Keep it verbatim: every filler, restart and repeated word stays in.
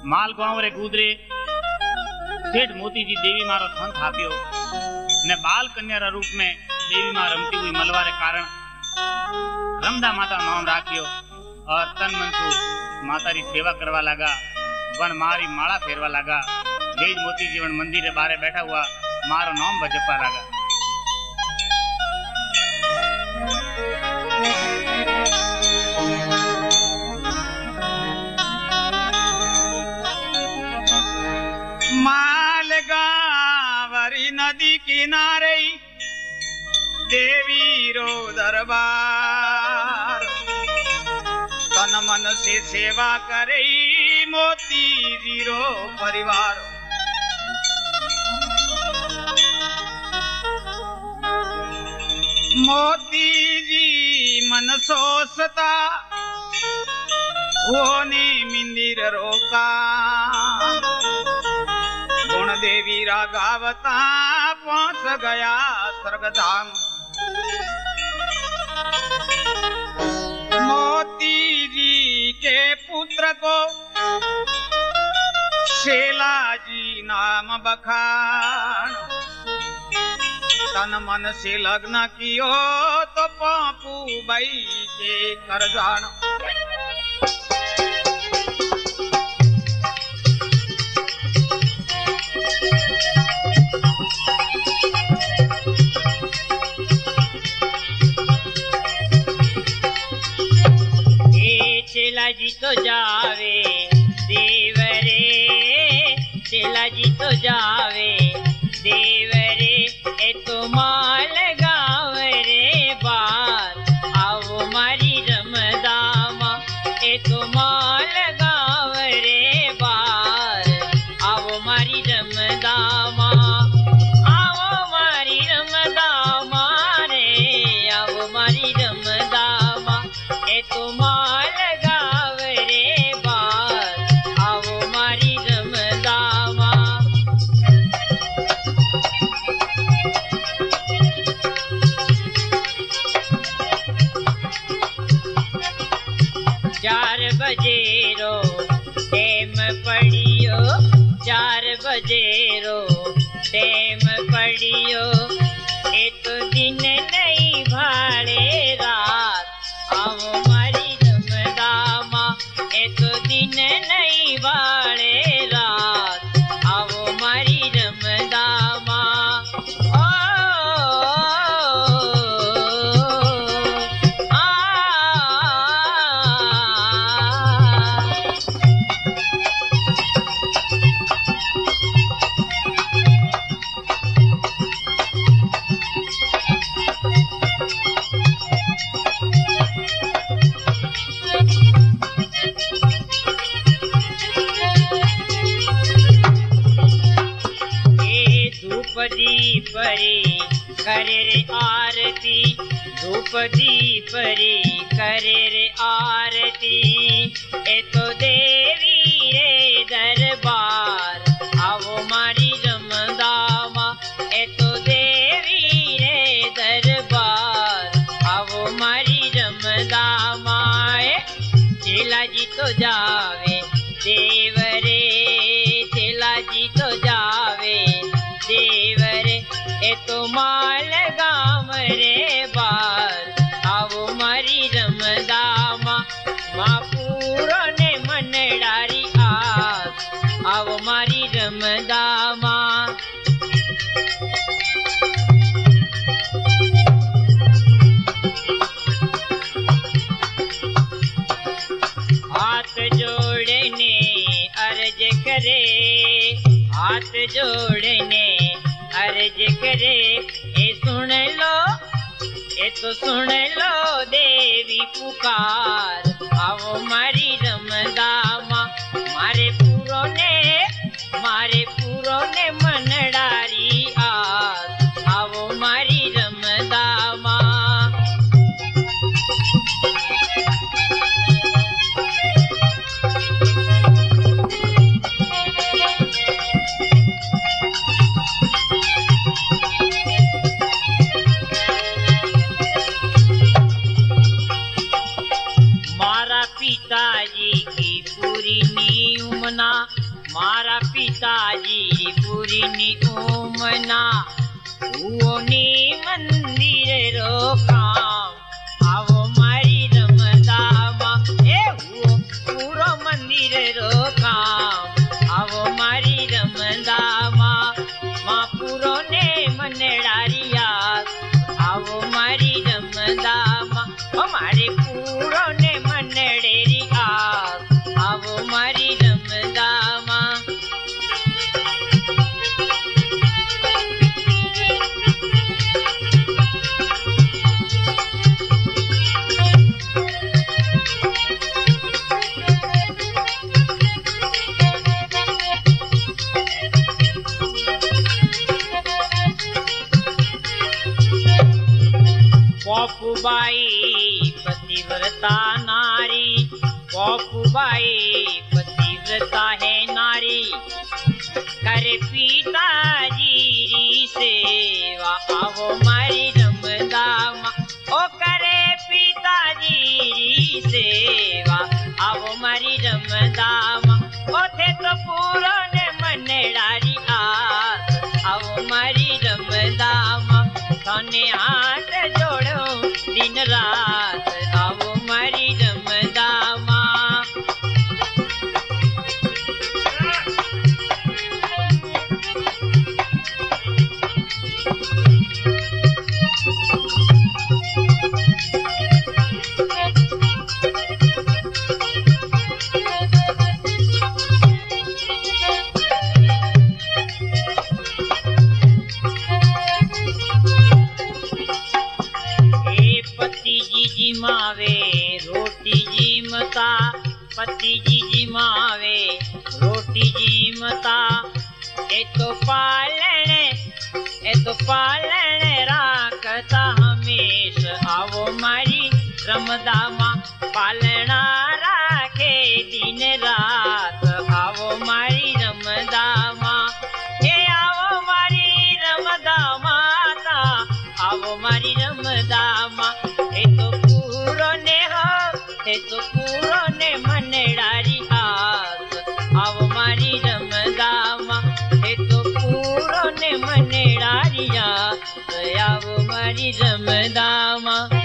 माल गांव रे गुदरे सेठ मोती जी देवी मारो संत हाप्यो ने बाल कन्या रा रूप में देवी मां रमती हुई मलवा रे कारण रमदा माता नाम राख्यो और तन मन से माता री सेवा करवा लगा। वन मारी माला फेरवा लगा। वेज मोती जीवन मंदिर रे बारे बैठा हुआ मारो नाम बजपा लगा। मालगावरी नदी किनारे देवी रो दरबार तन मन से सेवा करे मोती जी रो परिवार। मोती जी मन सोचता होने मंदिर रोका गुण देवी रागावता पहुंच गया स्वर्गधाम। मोती जी के पुत्र को शेला जी नाम बखान तन मन से लग्न कियो तो पापू बाई के कर जान। चेला जी तो जावे देवरे चेला जी तो जावे देवरे ए तो माल गाँव रे बार आओ मारी रमदामा ए तो माल गाँव रे बार आओ मारी रमदामा आओ मारी रमदामा रे आओ मारी रमदामा ए तो माल चार बजे रो टेम पड़ियो चार बजे रो टेम पड़ियो एक दिन नहीं भाड़े रात आओ मारी रमदामा एक दिन नहीं भाड़े रात आओ मारी रमदामा। दीप रे करे रे आरती धूप दीप रे करे रे आरती ए तो देवी रे दरबार आओ मारी रमदामा ए तो देवी रे दरबार आओ मारी रमदामा। चेला जी तो जावे देवरे चेला जी तो जावे देवरे ए तो माल गाँव रे बार आओ मारी रमदामा माँ पूरो ने मन डारी आस आओ मारी रमदामा। हाथ जोड़ने अर्ज करे हाथ जोड़ने अर्ज करे ए सुन लो ए तो सुन लो देवी पुकार आओ मारी रमदामा मारे पूरो ने मारे पूरो ने मन डारी आस आओ मारी रमदामा। पिता मारा पिताजी पूरी नी उमना हुओ नी मंदिर रो काम आवो मारी रमदामा ए हुओ पूरो मंदिर रो काम आवो मारी रमदामा मां पूरो ने मनडारिया आवो मारी रमदामा हमारे पूरो ने मनडेरी आस आवो मारी रमदामा पॉपुबाई पतिव्रता नारी पॉपुबाई पतिव्रता है नारी करे पिताजी री सेवा आवो मारी रमदामा ओ करे पिताजी री सेवा आवो मारी रमदामा ओ थे तो पूरो ने मनडारी आस आवो मारी रमदामा थाने हाथ जोड़ो दिन रात आवो मारी रमदामा जिमावे रोटी जिमता पति जी जिमावे रोटी जिमता ए तो पालन ए तो पालन राखता हमेश आवो मारी रमदामा पालना राखे दिन रात आवो मारी रमदामा हे आवो मारी रमदामा ता आवो मारी रमदामा ए तो पूरो ने हो ए तो पूरो ने मनडारी आस आवो मारी रमदामा ए तो पूरो ने मनडारी आस आवो मारी रमदामा।